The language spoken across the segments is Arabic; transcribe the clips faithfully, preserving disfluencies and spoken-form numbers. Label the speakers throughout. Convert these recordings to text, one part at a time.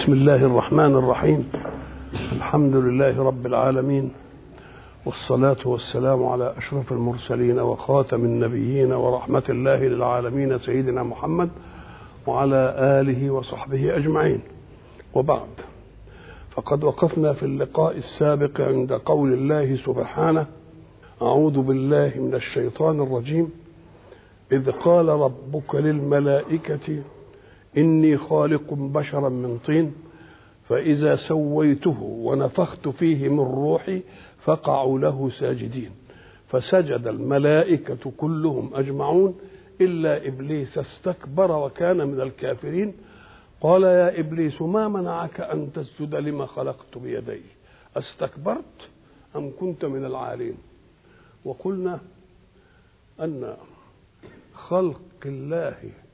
Speaker 1: بسم الله الرحمن الرحيم. الحمد لله رب العالمين، والصلاة والسلام على أشرف المرسلين وخاتم النبيين ورحمة الله للعالمين سيدنا محمد وعلى آله وصحبه أجمعين. وبعد، فقد وقفنا في اللقاء السابق عند قول الله سبحانه: أعوذ بالله من الشيطان الرجيم، إذ قال ربك للملائكة إني خالق بشرا من طين فإذا سويته ونفخت فيه من روحي فقعوا له ساجدين، فسجد الملائكة كلهم أجمعون إلا إبليس استكبر وكان من الكافرين. قال: يا إبليس ما منعك أن تسجد لما خلقت بيدي؟ استكبرت أم كنت من العالين؟ وقلنا أن خلق الله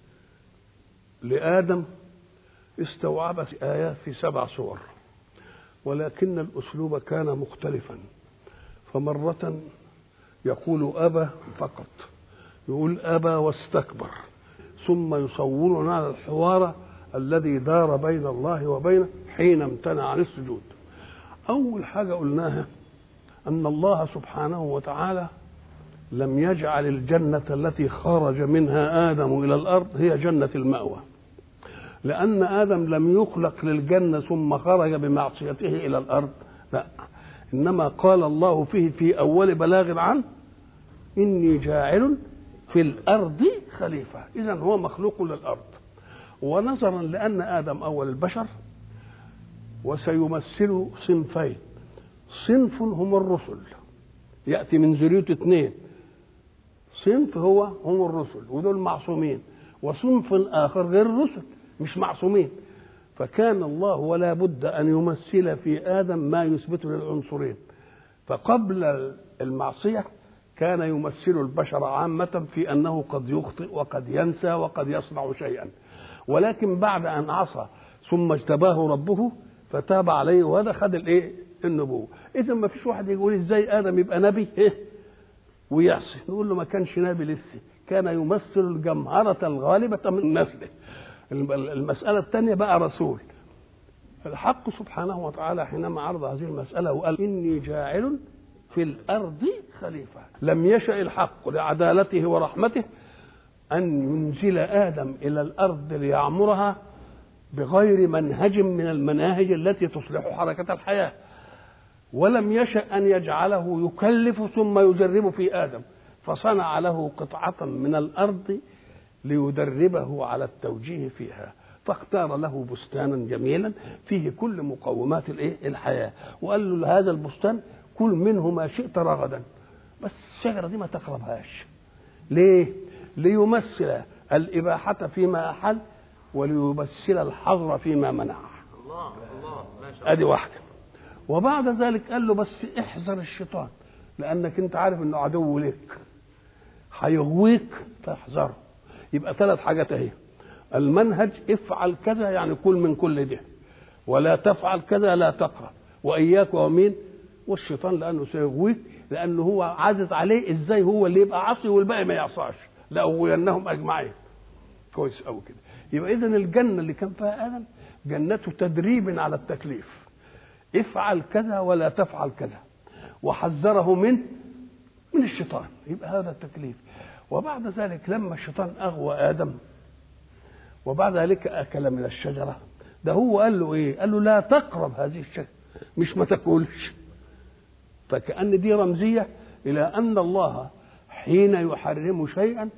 Speaker 1: لآدم استوعبت آيات في سبع سور، ولكن الأسلوب كان مختلفا، فمرة يقول أبى فقط، يقول أبى واستكبر، ثم يصورنا على الحوار الذي دار بين الله وبينه حين امتنع عن السجود. أول حاجة قلناها أن الله سبحانه وتعالى لم يجعل الجنة التي خرج منها آدم إلى الأرض هي جنة المأوى، لأن آدم لم يخلق للجنة ثم خرج بمعصيته إلى الأرض، لا، إنما قال الله فيه في أول بلاغ عنه: إني جاعل في الأرض خليفة. إذن هو مخلوق للأرض. ونظرا لأن آدم أول البشر وسيمثل صنفين، صنف هم الرسل يأتي من ذريته اثنين، صنف هو هم الرسل ودول معصومين، وصنف آخر غير الرسل مش معصومين. فكان الله ولا بد أن يمثل في آدم ما يثبت للعنصرين. فقبل المعصية كان يمثل البشر عامة في أنه قد يخطئ وقد ينسى وقد يصنع شيئا، ولكن بعد أن عصى ثم اجتباه ربه فتاب عليه وهذا خد الايه النبوة. إذا ما فيش واحد يقول ازاي آدم يبقى نبي إيه ويعصي، نقول له ما كانش نبي لسه، كان يمثل الجمهرة الغالبة من نسله. المسألة الثانية بقى رسول. الحق سبحانه وتعالى حينما عرض هذه المسألة وقال: إني جاعل في الأرض خليفة، لم يشأ الحق لعدالته ورحمته أن ينزل آدم إلى الأرض ليعمرها بغير منهج من المناهج التي تصلح حركة الحياة، ولم يشأ أن يجعله يكلف ثم يجرب في آدم، فصنع له قطعة من الأرض ليدربه على التوجيه فيها، فاختار له بستانا جميلا فيه كل مقومات الحياة، وقال له: هذا البستان كل منه ما شئت رغدا، بس الشجرة دي ما تقربهاش. ليه؟ ليمثل الإباحة فيما أحل وليمثل الحظر فيما منع. الله الله ما شاء الله. ادي واحدة. وبعد ذلك قال له: بس احذر الشيطان، لأنك انت عارف انه عدو لك، هيغويك فاحذره. يبقى ثلاث حاجات اهي: المنهج افعل كذا يعني كل من كل ده، ولا تفعل كذا لا تقرأ، وإياك ومين والشيطان لأنه سيغويك، لأنه هو عاجز عليه ازاي هو اللي يبقى عصي والباقي ما يعصاش، لأغوينهم أجمعين. كويس أوي كده. يبقى إذن الجنة اللي كان فيها آدم جنة تدريب على التكليف، افعل كذا ولا تفعل كذا، وحذره من من الشيطان، يبقى هذا التكليف. وبعد ذلك لما الشيطان أغوى آدم وبعد ذلك أكل من الشجرة، ده هو قال له إيه؟ قال له: لا تقرب هذه الشجرة، مش ما تاكلش. فكأن دي رمزية إلى أن الله حين يحرم شيئا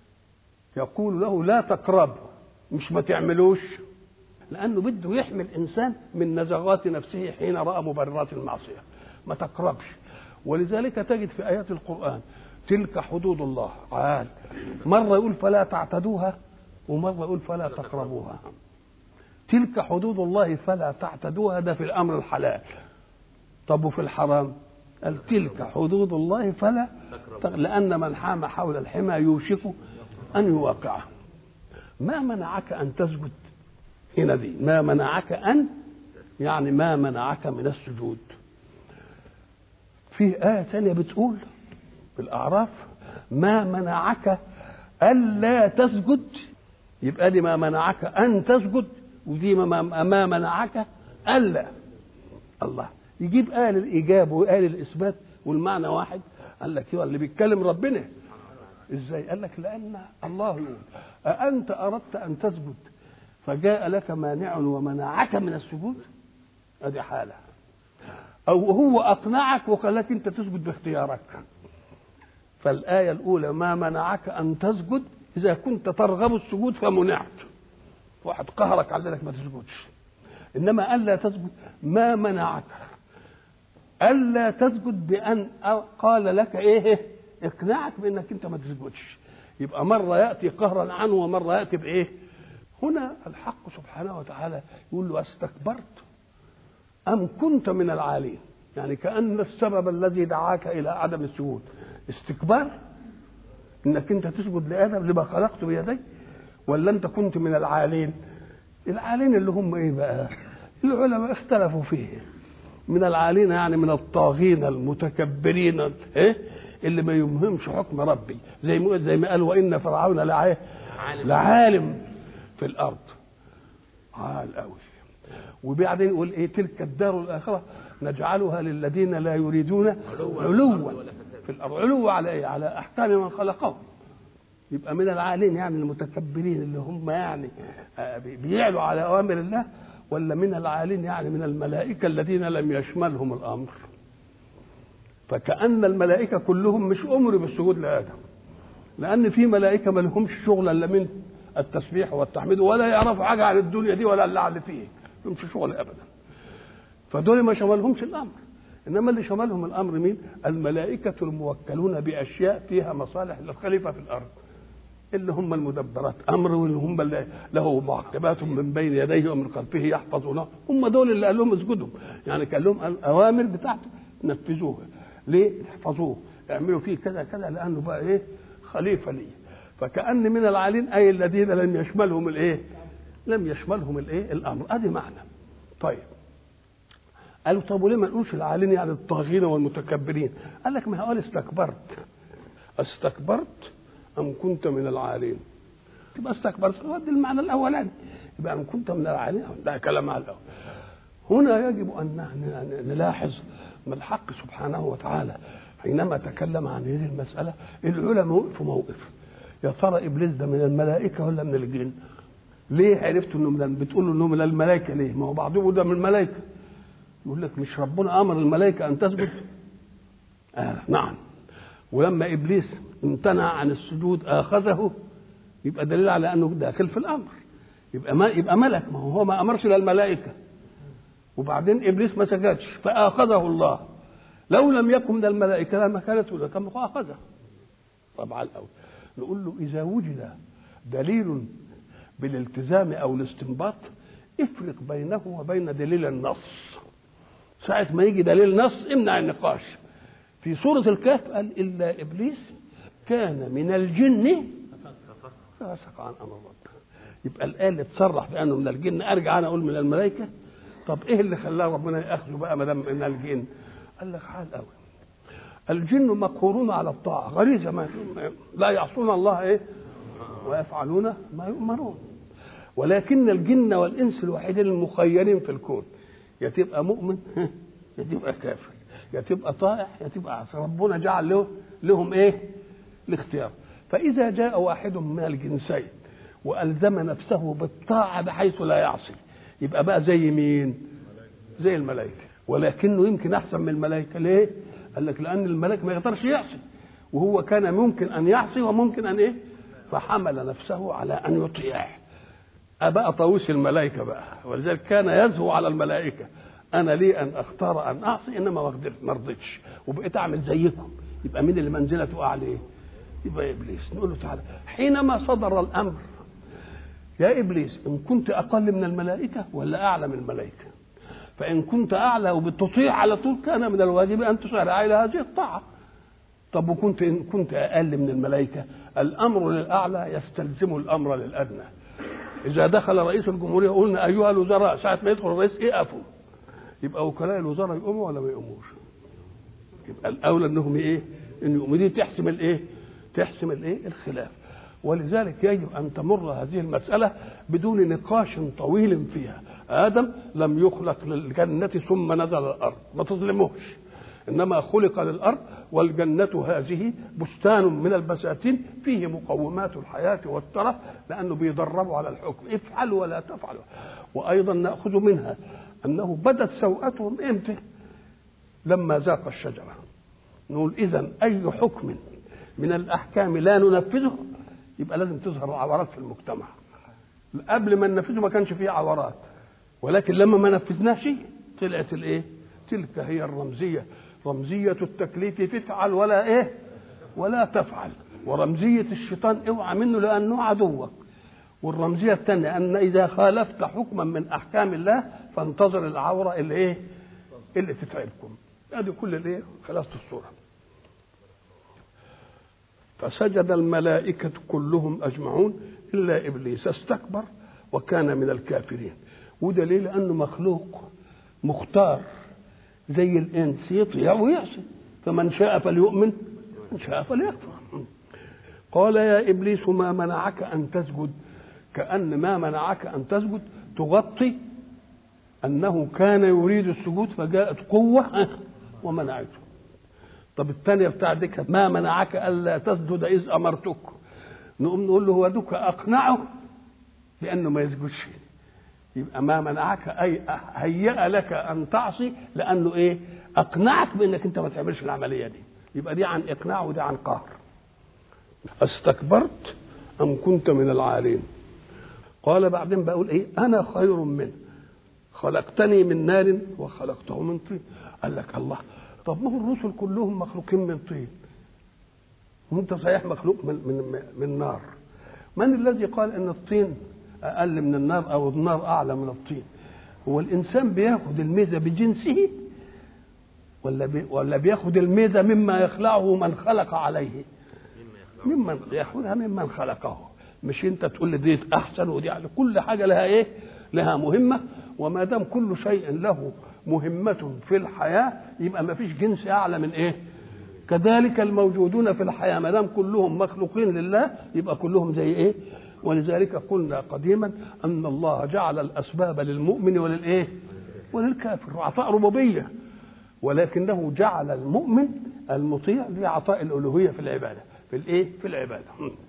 Speaker 1: يقول له: لا تقرب، مش ما تعملوش، لأنه بده يحمي الإنسان من نزغات نفسه حين رأى مبررات المعصية، ما تقربش. ولذلك تجد في آيات القرآن: تلك حدود الله، عال مرة يقول فلا تعتدوها ومرة يقول فلا تقربوها. تلك حدود الله فلا تعتدوها، ده في الأمر الحلال. طب وفي الحرام؟ قال: تلك حدود الله فلا تقربوها، لأن من حام حول الحمى يوشك أن يواقعه. ما منعك أن تسجد؟ هنا دي ما منعك أن، يعني ما منعك من السجود. في آية ثانية بتقول في الأعراف: ما منعك ألا تسجد، يبقى دي ما منعك أن تسجد، ودي ما منعك الا. الله يجيب آل الإيجاب وآل الإثبات والمعنى واحد. قال لك هو اللي بيتكلم ربنا إزاي؟ قال لك لأن الله يقول أأنت أردت أن تسجد فجاء لك مانع ومنعك من السجود، هذه حالة، أو هو أقنعك وخلاك أنت تسجد باختيارك. فالآية الأولى ما منعك أن تسجد إذا كنت ترغب السجود فمنعت، واحد قهرك على ذلك ما تسجدش. إنما ألا تسجد ما منعك ألا تسجد بأن قال لك إيه اقنعك بأنك أنت ما تسجدش. يبقى مرة يأتي قهرا عنه ومرة يأتي بإيه. هنا الحق سبحانه وتعالى يقول له استكبرت أم كنت من العالين، يعني كأن السبب الذي دعاك إلى عدم السجود استكبار إنك أنت تسجد لآدم لما خلقت بيدي، ولا أنت كنت من العالين. العالين اللي هم إيه بقى؟ العلماء اختلفوا فيه. من العالين يعني من الطاغين المتكبرين إيه اللي ما يمهمش حكم ربي، زي ما زي ما قال وإن فرعون لعالم لعالم في الأرض، عال قوي. وبعدين يقول إيه تلك الدار الآخرة نجعلها للذين لا يريدون علوا في الأرض. علو على إيه؟ على أحكام من خلقهم. يبقى من العالين يعني المتكبرين اللي هم يعني بيعلوا على أوامر الله، ولا من العالين يعني من الملائكة الذين لم يشملهم الأمر. فكأن الملائكة كلهم مش أمروا بالسجود لآدم، لأن في ملائكة ما لهمش شغل إلا من التسبيح والتحميد ولا يعرفوا حاجة عن الدنيا دي ولا اللي على فيه، مش شغل أبدا. فدول ما شملهمش الأمر. إنما اللي شملهم الأمر مين؟ الملائكة الموكلون بأشياء فيها مصالح للخليفة في الأرض، اللي هم المدبرات أمر، واللي هم اللي له معقبات من بين يديه ومن خلفه يحفظونه. هم دول اللي قال لهم اسجدوا، يعني قال لهم الأوامر بتاعته نفذوها. ليه؟ احفظوه، اعملوا فيه كذا كذا، لأنه بقى إيه خليفة لي. فكأن من العالين أي الذين لم يشملهم الإيه؟ لم يشملهم الإيه؟ الأمر. أدي معنى. طيب قالوا طب وليه ما نقولش العالين يعني الطاغين والمتكبرين؟ قال لك ما هقول استكبرت. استكبرت أم كنت من العالين؟ يبقى استكبرت ودي المعنى الأولاني، يبقى أم كنت من العالين ده كلام على الأول. هنا يجب أن نلاحظ من الحق سبحانه وتعالى حينما تكلم عن هذه المسألة العلماء وقفوا موقف. يا ترى إبليس ده من الملائكة ولا من الجن؟ ليه عرفت إنه من بتقولوا إنه من الملائكة؟ ليه؟ ما هو بعضهم ده من الملائكة. يقول لك مش ربنا أمر الملائكة أن تسجد؟ آه نعم. ولما إبليس امتنع عن السجود آخذه، يبقى دليل على أنه داخل في الأمر. يبقى ما يبقى ملك، ما هو ما أمرش للملائكة. وبعدين إبليس ما سجدش فآخذه الله. لو لم يكن من الملائكة لما كانت ولا كان أخذه. طبعا الأول نقول له إذا وجد دليل بالالتزام أو الاستنباط افرق بينه وبين دليل النص. ساعة ما يجي دليل نص امنع النقاش. في سورة الكهف قال إلا إبليس كان من الجن ففسق عن أمر ربه. يبقى الآية اللي تصرح بأنه من الجن أرجع أنا أقول من الملائكة. طب إيه اللي خلاه ربنا يأخذه بقى ما دام من الجن؟ قال لك حال قوي. الجن مقهورون على الطاعة غريزة، ما لا يعصون الله إيه ويفعلون ما يؤمرون. ولكن الجن والإنس الوحيدين المخيرين في الكون، يا تبقى مؤمن يا تبقى كافر، يا تبقى طائع يا تبقى عاصي. ربنا جعل له لهم ايه الاختيار. فاذا جاء واحد من الجنسين والزم نفسه بالطاعه بحيث لا يعصي، يبقى بقى زي مين؟ زي الملائكه. ولكنه يمكن احسن من الملائكه. ليه؟ قال لك لان الملائكه ما يقدرش يعصي، وهو كان ممكن ان يعصي وممكن ان ايه، فحمل نفسه على ان يطيع. أبقى طاووس الملائكة بقى، ولذلك كان يزهو على الملائكة أنا لي أن أختار أن أعصي إنما ما رضيتش وبقيت أعمل زيكم. يبقى مين اللي منزلته أعلى؟ يبقى إبليس. نقول له تعالى حينما صدر الأمر يا إبليس إن كنت أقل من الملائكة ولا أعلى من الملائكة؟ فإن كنت أعلى وبتطيع على طول كان من الواجب أن تسارع إلى هذه الطاعة. طب وكنت إن كنت أقل من الملائكة الأمر للأعلى يستلزم الأمر للأدنى. إذا دخل رئيس الجمهورية قلنا أيها الوزراء، ساعة ما يدخل الرئيس يقفوا. يبقى وكلاء الوزراء يقوموا ولا ما يقوموش؟ يبقى الأولى إنهم إيه؟ إن يقوموا. دي تحسم الإيه؟ تحسم الإيه؟ الخلاف. ولذلك يجب أن تمر هذه المسألة بدون نقاش طويل فيها. آدم لم يخلق للجنة ثم نزل الأرض، ما تظلموش، إنما خلق للأرض، والجنة هذه بستان من البساتين فيه مقومات الحياة والترف، لأنه بيدربوا على الحكم، افعل ولا تفعل. وأيضا نأخذ منها أنه بدت سوءتهم إمتى؟ لما ذاق الشجرة. نقول إذن أي حكم من الأحكام لا ننفذه يبقى لازم تظهر عورات في المجتمع. قبل ما ننفذه ما كانش فيه عورات، ولكن لما ما نفذناش طلعت الايه؟ تلك هي الرمزيه، رمزيه التكليف تفعل ولا ايه ولا تفعل، ورمزيه الشيطان اوعى منه لانه عدوك، والرمزيه الثانيه ان اذا خالفت حكما من احكام الله فانتظر العوره اللي ايه اللي تتعبكم. هذه كل الايه خلاصه الصوره. فسجد الملائكه كلهم اجمعون الا ابليس استكبر وكان من الكافرين. ودليل انه مخلوق مختار زي الانس، يطيع ويعصي، فمن شاء فليؤمن من شاء فليكفر. قال يا ابليس ما منعك ان تسجد، كأن ما منعك ان تسجد تغطي انه كان يريد السجود فجاءت قوه ومنعته. طب الثانيه بتاع ديك ما منعك الا تسجد اذ امرتك، نقوم نقول له هو دوك اقنعه بانه ما يسجدش، يبقى ما منعك اي هيأ لك ان تعصي لانه ايه اقنعك بانك انت ما تعملش العمليه دي، يبقى دي عن اقناع ودي عن قهر. استكبرت ام كنت من العالين. قال بعدين بقول ايه انا خير منه خلقتني من نار وخلقته من طين. قال لك الله، طب ما هو الرسل كلهم مخلوقين من طين وانت صحيح مخلوق من من من نار. من الذي قال ان الطين اقل من النار او النار اعلى من الطين؟ هو الانسان بياخد الميزه بجنسه ولا بي ولا بياخد الميزه مما يخلعه من خلق عليه؟ ممن ياخذها ممن خلقه. مش انت تقول لي دي احسن ودي على كل حاجه لها ايه لها مهمه، وما دام كل شيء له مهمه في الحياه يبقى ما فيش جنس اعلى من ايه. كذلك الموجودون في الحياه ما دام كلهم مخلوقين لله يبقى كلهم زي ايه. ولذلك قلنا قديما ان الله جعل الاسباب للمؤمن وللايه وللكافر، وعطاء ربوبيه، ولكنه جعل المؤمن المطيع لعطاء الالوهيه في العباده في الايه في العباده.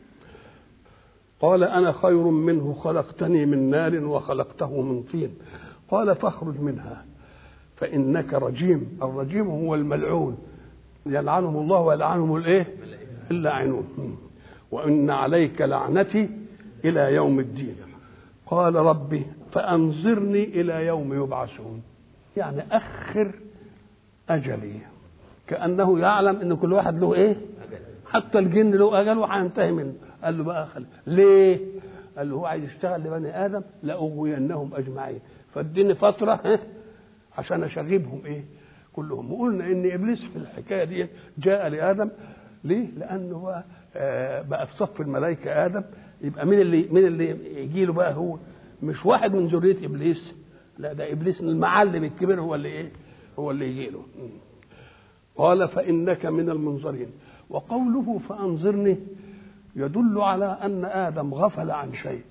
Speaker 1: قال انا خير منه خلقتني من نار وخلقته من طين. قال فاخرج منها فانك رجيم. الرجيم هو الملعون، يلعنهم الله ويلعنهم الايه اللاعنون. وان عليك لعنتي الى يوم الدين. قال ربي فانظرني الى يوم يبعثون، يعني اخر اجلي، كانه يعلم ان كل واحد له ايه حتى الجن له اجل وهينتهي منه. قال له بقى خلي ليه؟ قال له هو عايز يشتغل لبني ادم لاغوينهم اجمعين، فاديني فتره عشان اشغبهم ايه كلهم. وقلنا ان ابليس في الحكايه دي جاء لادم ليه؟ لانه بقى, آه بقى في صف الملائكه ادم، يبقى مين اللي مين اللي يجي له بقى؟ هو مش واحد من ذريه ابليس، لا ده ابليس المعلم الكبير هو اللي ايه هو اللي يجي له. قال فانك من المنظرين. وقوله فانظرني يدل على ان ادم غفل عن شيء.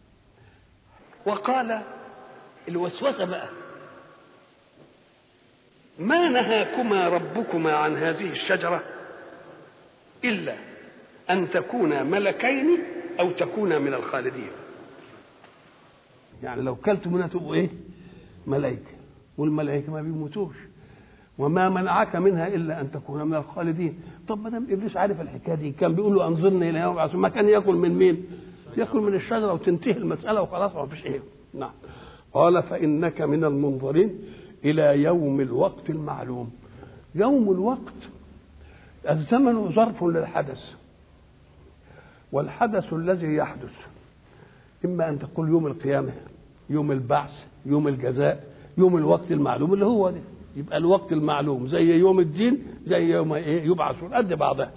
Speaker 1: وقال الوسوسه بقى ما نهاكما ربكما عن هذه الشجره الا ان تكونا ملكين او تكونا من الخالدين. يعني لو كلتم منها تبقوا ايه ملائكه، والملائكه ما بيموتوش. وما منعك منها الا ان تكون من الخالدين. طب ما دام ابليس عارف الحكايه دي كان بيقول له انظرني الى يوم يبعثون، ما كان ياكل من مين؟ ياكل من الشجره وتنتهي المساله وخلاص ما فيش ايه. نعم. قال فانك من المنظرين الى يوم الوقت المعلوم. يوم الوقت الزمن ظرف للحدث، والحدث الذي يحدث اما ان تقول يوم القيامه، يوم البعث، يوم الجزاء، يوم الوقت المعلوم اللي هو ده. يبقى الوقت المعلوم زي يوم الدين زي يوم ايه يبعثون قد بعضها.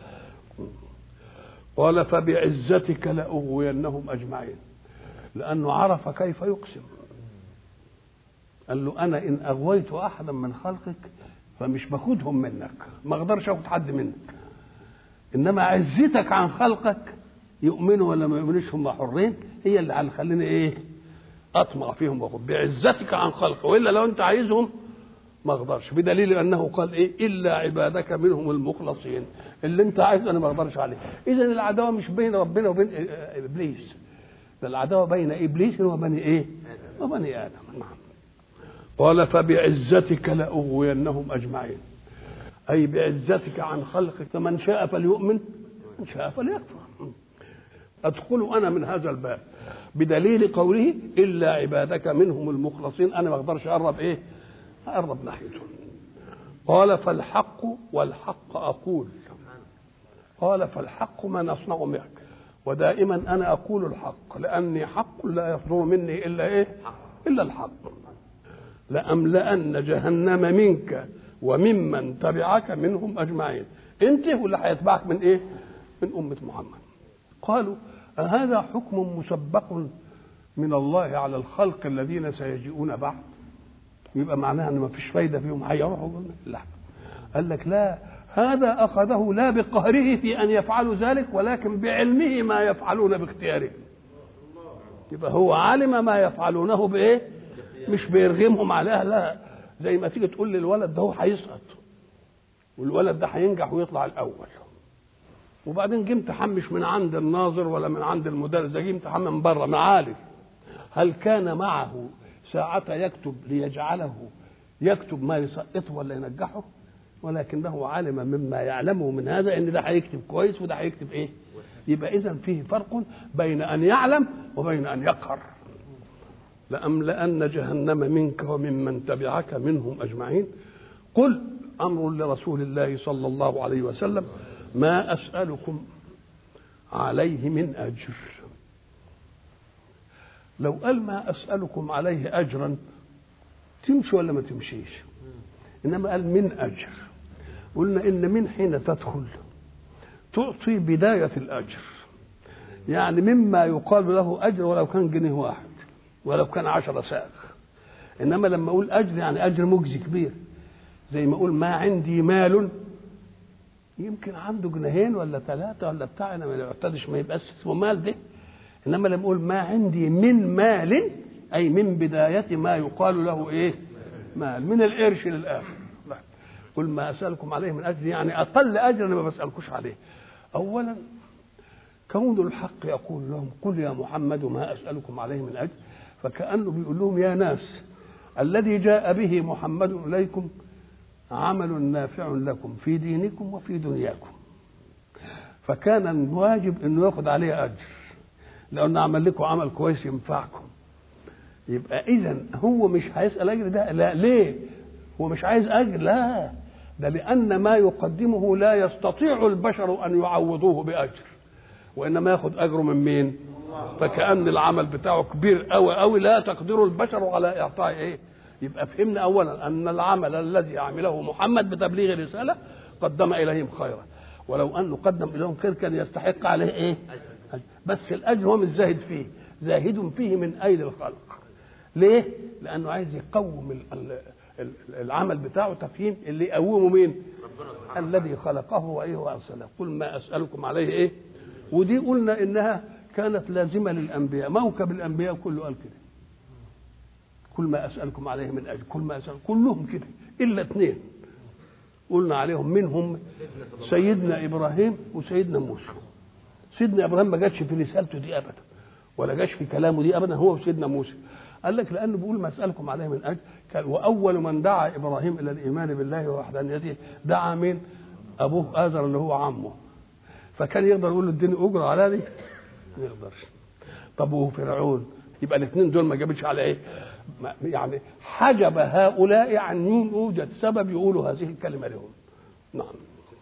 Speaker 1: قال فبعزتك لأغوينهم اجمعين، لانه عرف كيف يقسم. قال له انا ان اغويت احدا من خلقك فمش باخدهم منك، ما اقدرش اخد حد منك، انما عزتك عن خلقك يؤمنوا ولا ما يؤمنوش هم حرين، هي اللي هتخليني ايه اطمع فيهم واخد بعزتك عن خلقه، والا لو انت عايزهم ما اقدرش، بدليل انه قال ايه الا عبادك منهم المخلصين، اللي انت عايز انا ما اقدرش عليه. اذا العداوه مش بين ربنا وبين ابليس، ده العداوه بين ابليس وبني ايه وبني ادم. قال فبعزتك لاغوينهم اجمعين، اي بعزتك عن خلقك، فمن شاء فليؤمن من شاء فليكفر. ادخل انا من هذا الباب بدليل قوله الا عبادك منهم المخلصين، انا ما اقدرش اقرب ايه اقرب ناحيته. قال فالحق والحق اقول، قال فالحق ما نصنع معك، ودائما انا اقول الحق لاني حق لا يصدر مني الا ايه الا الحق. لأملأن جهنم منك وممن تبعك منهم اجمعين، انت واللي هيتبعك من ايه من امه محمد. قالوا أهذا حكم مسبق من الله على الخلق الذين سيجيئون بعد؟ يبقى معناها ان ما فيش فايده فيهم هيروحوا؟ لا، قال لك لا، هذا اخذه لا بقهره في ان يفعلوا ذلك، ولكن بعلمه ما يفعلون باختيارهم. يبقى هو علم ما يفعلونه بايه، مش بيرغمهم عليها. لا، زي ما تيجي تقول للولد ده هو هيسقط والولد ده هينجح ويطلع الاول، وبعدين جه امتحان مش من عند الناظر ولا من عند المدرس، ده جه امتحان من بره من عالم، هل كان معه ساعة يكتب ليجعله يكتب ما يسقطه ولا ينجحه؟ ولكنه علم مما يعلمه من هذا ان ده هيكتب كويس وده هيكتب ايه. يبقى اذا فيه فرق بين ان يعلم وبين ان يقهر. لأملأن جهنم منك وممن تبعك منهم اجمعين. قل امر لرسول الله صلى الله عليه وسلم ما اسالكم عليه من اجر. لو قال ما أسألكم عليه أجرا تمشي ولا ما تمشيش، إنما قال من أجر. قلنا إن من حين تدخل تعطي بداية الأجر، يعني مما يقال له أجر ولو كان جنيه واحد ولو كان عشرة ساغ. إنما لما أقول أجر يعني أجر مجزي كبير، زي ما أقول ما عندي مال، يمكن عنده جنيهين ولا ثلاثة ولا بتاع، أنا ما يعتدش ما يبقاش اسمه مال ده. إنما لما أقول ما عندي من مال، أي من بداية ما يقال له إيه مال، من القرش للآخر. قل ما أسألكم عليه من أجر، يعني أقل أجر أنا ما بسألكوش عليه. أولا كون الحق يقول لهم قل يا محمد ما أسألكم عليه من أجر، فكأنه بيقول لهم يا ناس الذي جاء به محمد إليكم عمل نافع لكم في دينكم وفي دنياكم، فكان الواجب أنه يأخذ عليه أجر لأنه عمل لكم عمل كويس ينفعكم. يبقى إذن هو مش هيسأل أجر ده، لا، ليه؟ هو مش عايز أجر، لا، ده لأن ما يقدمه لا يستطيع البشر أن يعوضوه بأجر، وإنما يأخذ أجره من مين؟ فكأن العمل بتاعه كبير أوي أوي لا تقدر البشر على إعطاء إيه. يبقى فهمنا أولا أن العمل الذي عمله محمد بتبليغ الرسالة قدم إليهم خيرا، ولو أنه قدم إليهم خير كان يستحق عليه إيه؟ بس الأجر هو مش زاهد فيه، زاهد فيه من أيدي الخلق. ليه؟ لأنه عايز يقوم العمل بتاعه تفهيم اللي يقومه مين؟ الذي خلقه وإيه وأرسله. قل ما أسألكم عليه إيه. ودي قلنا إنها كانت لازمة للأنبياء، موكب الأنبياء كله قال كده، كل ما أسألكم عليه من أجر، كل ما أسألكم، كلهم كده إلا اثنين قلنا عليهم منهم سيدنا إبراهيم وسيدنا موسى. سيدنا إبراهيم ما جاتش في رسالته دي أبدا ولا جاش في كلامه دي أبدا، هو وسيدنا موسى. قال لك لأنه بيقول ما أسألكم عليه من أجر، وأول من دعا إبراهيم إلى الإيمان بالله ووحدانيته دعا مين؟ أبوه آزر اللي هو عمه، فكان يقدر يقول له اديني أجر على دي؟ ما يقدرش. طب وهو فرعون؟ يبقى الاثنين دول ما جابتش على إيه؟ يعني حجب هؤلاء عن يوجد سبب يقولوا هذه الكلمة لهم. نعم.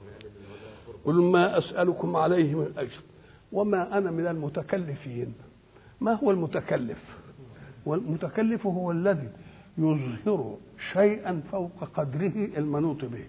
Speaker 1: قل ما أسألكم عليه من أجر وما أنا من المتكلفين. ما هو المتكلف؟ والمتكلف هو الذي يظهر شيئا فوق قدره المنوط به،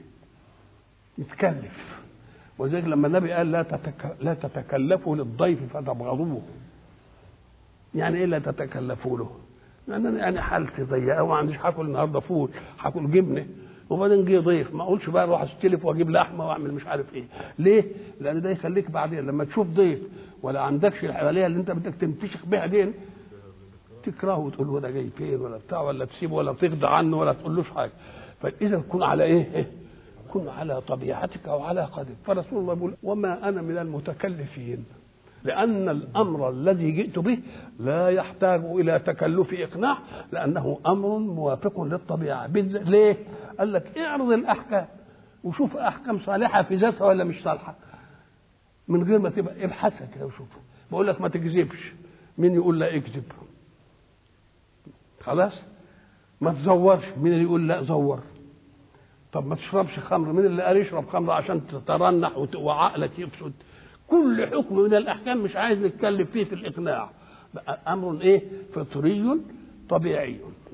Speaker 1: يتكلف. وذلك لما النبي قال لا تتك... لا تتكلفوا للضيف فتبغضوه، يعني ايه لا تتكلفوا له؟ يعني انا يعني حالتي ضيقه وما عنديش هاكل النهارده فول، هاكل جبنه، وبعدين جه ضيف ما اقولش بقى اروح استلف واجيب لحمه واعمل مش عارف ايه. ليه؟ لان ده يخليك بعدين لما تشوف ضيف ولا عندكش الحواليه اللي انت بدك تنفشخ بها دي، تكرهه وتقول له ده جاي فين ولا بتاع، ولا تسيبه ولا تغضى عنه ولا تقولوش حاجه. فاذا كن على ايه؟ كن على طبيعتك او على قدرك. فرسول الله يقول وما انا من المتكلفين، لان الامر الذي جئت به لا يحتاج الى تكلف اقناع، لانه امر موافق للطبيعه. ليه؟ قال لك اعرض الاحكام وشوف احكام صالحه في ذاتها ولا مش صالحه، من غير ما تبقى ابحثها كده وشوف. بقول لك ما تكذبش، مين يقول لا اكذب؟ خلاص. ما تزورش، مين اللي يقول لا زور؟ طب ما تشربش خمر، مين اللي قال يشرب خمر عشان تترنح وعقلك يفسد؟ كل حكم من الاحكام مش عايز نتكلم فيه في الاقناع، امر ايه؟ فطري طبيعي.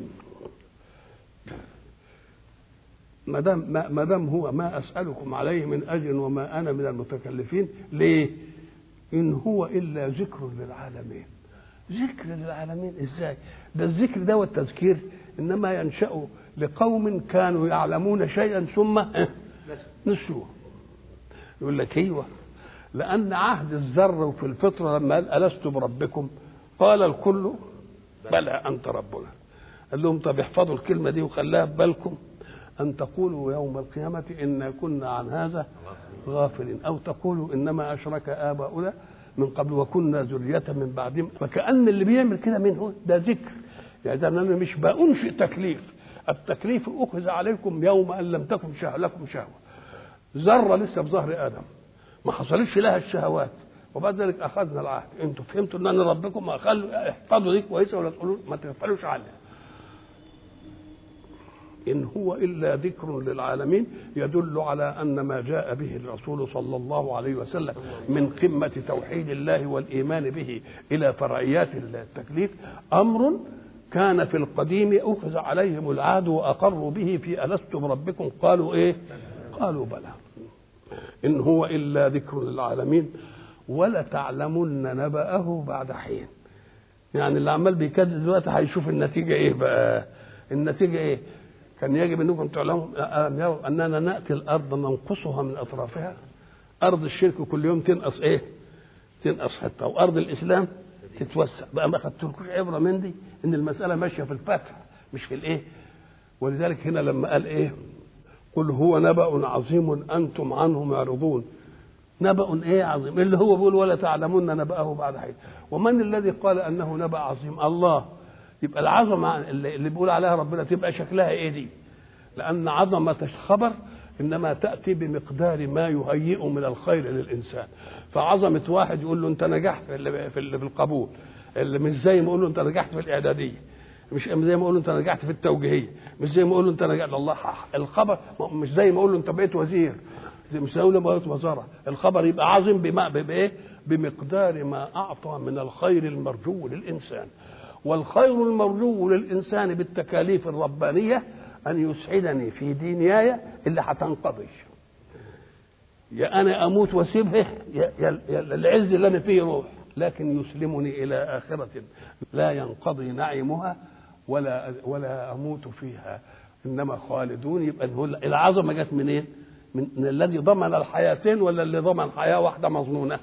Speaker 1: ما دام ما دام هو ما اسالكم عليه من اجر وما انا من المتكلفين. ليه؟ ان هو الا ذكر للعالمين. ذكر للعالمين ازاي؟ ده الذكر ده والتذكير انما ينشأ لقوم كانوا يعلمون شيئا ثم نسوه. يقول لك ايوه، لان عهد الذر في الفطره لما قال الست بربكم قال الكل بلى انت ربنا. قال لهم طب احفظوا الكلمه دي وخليها في بالكم، ان تقولوا يوم القيامه انا كنا عن هذا غافلين، او تقولوا انما اشرك اباؤنا من قبل وكنا ذريه من بعدهم. فكأن اللي بيعمل كده من هو ده ذكر. يعني انا مش بأنشئ تكليف، التكليف اخذ عليكم يوم ان لم تكن شه لكم شهوه. ذره لسه في ظهر ادم ما حصلش لها الشهوات، وبعد ذلك اخذنا العهد. انتوا فهمتوا ان انا ربكم، احفظوا دي كويسه ولا تقولوا ما تغفلوش عنها. إن هو إلا ذكر للعالمين، يدل على أن ما جاء به الرسول صلى الله عليه وسلم من قمة توحيد الله والإيمان به إلى فرعيات التكليف أمر كان في القديم أخذ عليهم العهد وأقروا به في ألست بربكم قالوا إيه؟ قالوا بلى. إن هو إلا ذكر للعالمين ولتعلمن نبأه بعد حين. يعني اللي عمال بيكذب دلوقتي هيشوف النتيجة إيه بقى؟ النتيجة إيه؟ كان يجب انكم تعلموا ألم يروا اننا ناتي الارض ننقصها من اطرافها. ارض الشرك كل يوم تنقص ايه؟ تنقص حتى، وارض الاسلام تتوسع. بقى ما خدتلكوش عبره من دي ان المساله ماشيه في الفتح مش في الايه. ولذلك هنا لما قال ايه؟ قل هو نبأ عظيم انتم عنه معرضون. نبأ ايه عظيم؟ اللي هو بيقول ولا تعلمون نبأه بعد حين. ومن الذي قال انه نبأ عظيم؟ الله. يبقى العظمه اللي بيقول عليها ربنا تبقى شكلها ايه دي؟ لان عظمه الخبر انما تاتي بمقدار ما يهيئ من الخير للانسان. فعظمه واحد يقول له انت نجحت في في القبول، اللي مش زي ما يقول له انت نجحت في الاعداديه، مش زي ما يقول له انت نجحت في التوجيهيه، مش زي ما يقول له انت نجحت الله. الخبر مش زي ما يقول له انت بقيت وزير، مش زي ما بقيت وزاره. الخبر يبقى عظيم بما بايه؟ بمقدار ما اعطى من الخير المرجو للانسان. والخير المرجو للإنسان بالتكاليف الربانية أن يسعدني في دنياي اللي هتنقضي، يا أنا أموت وأسيبه يا, يا, يا العز اللي أنا فيه روح، لكن يسلمني إلى آخرة لا ينقضي نعيمها ولا ولا أموت فيها إنما خالدون. يبقى العظمة جت منين؟ من, من الذي ضمن الحياتين ولا اللي ضمن حياة واحدة مظنونة؟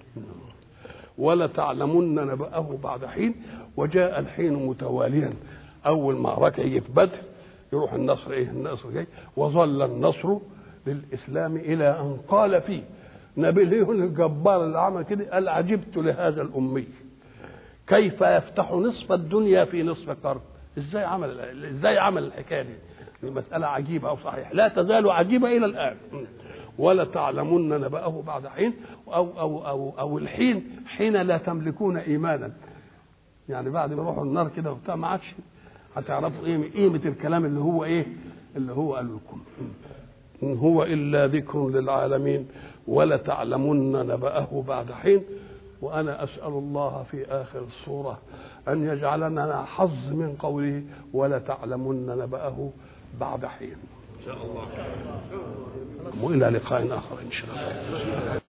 Speaker 1: ولا تعلمن نبأه بعد حين. وجاء الحين متواليا. اول معركه يجي في بدر يروح النصر ايه؟ النصر جاي. وظل النصر للاسلام الى ان قال فيه نابليون الجبار اللي عمل كده قال عجبت لهذا الامي كيف يفتح نصف الدنيا في نصف قرن. ازاي عمل ازاي عمل الحكايه دي؟ المساله عجيبه او صحيح لا تزال عجيبه الى الان. ولا تعلمن نبأه بعد حين. أو, أو, أو, أو الحين حين لا تملكون إيمانا، يعني بعد ما يروحوا النار كده وبتاع ما عادش هتعرفوا ايه قيمه الكلام اللي هو ايه اللي هو قال لكم. ان هو الا ذكر للعالمين ولا تعلمن نبأه بعد حين. وانا اسال الله في اخر السوره ان يجعلنا حظ من قوله ولا تعلمن نبأه بعد حين ان شاء الله. والى لقاء اخر ان شاء الله.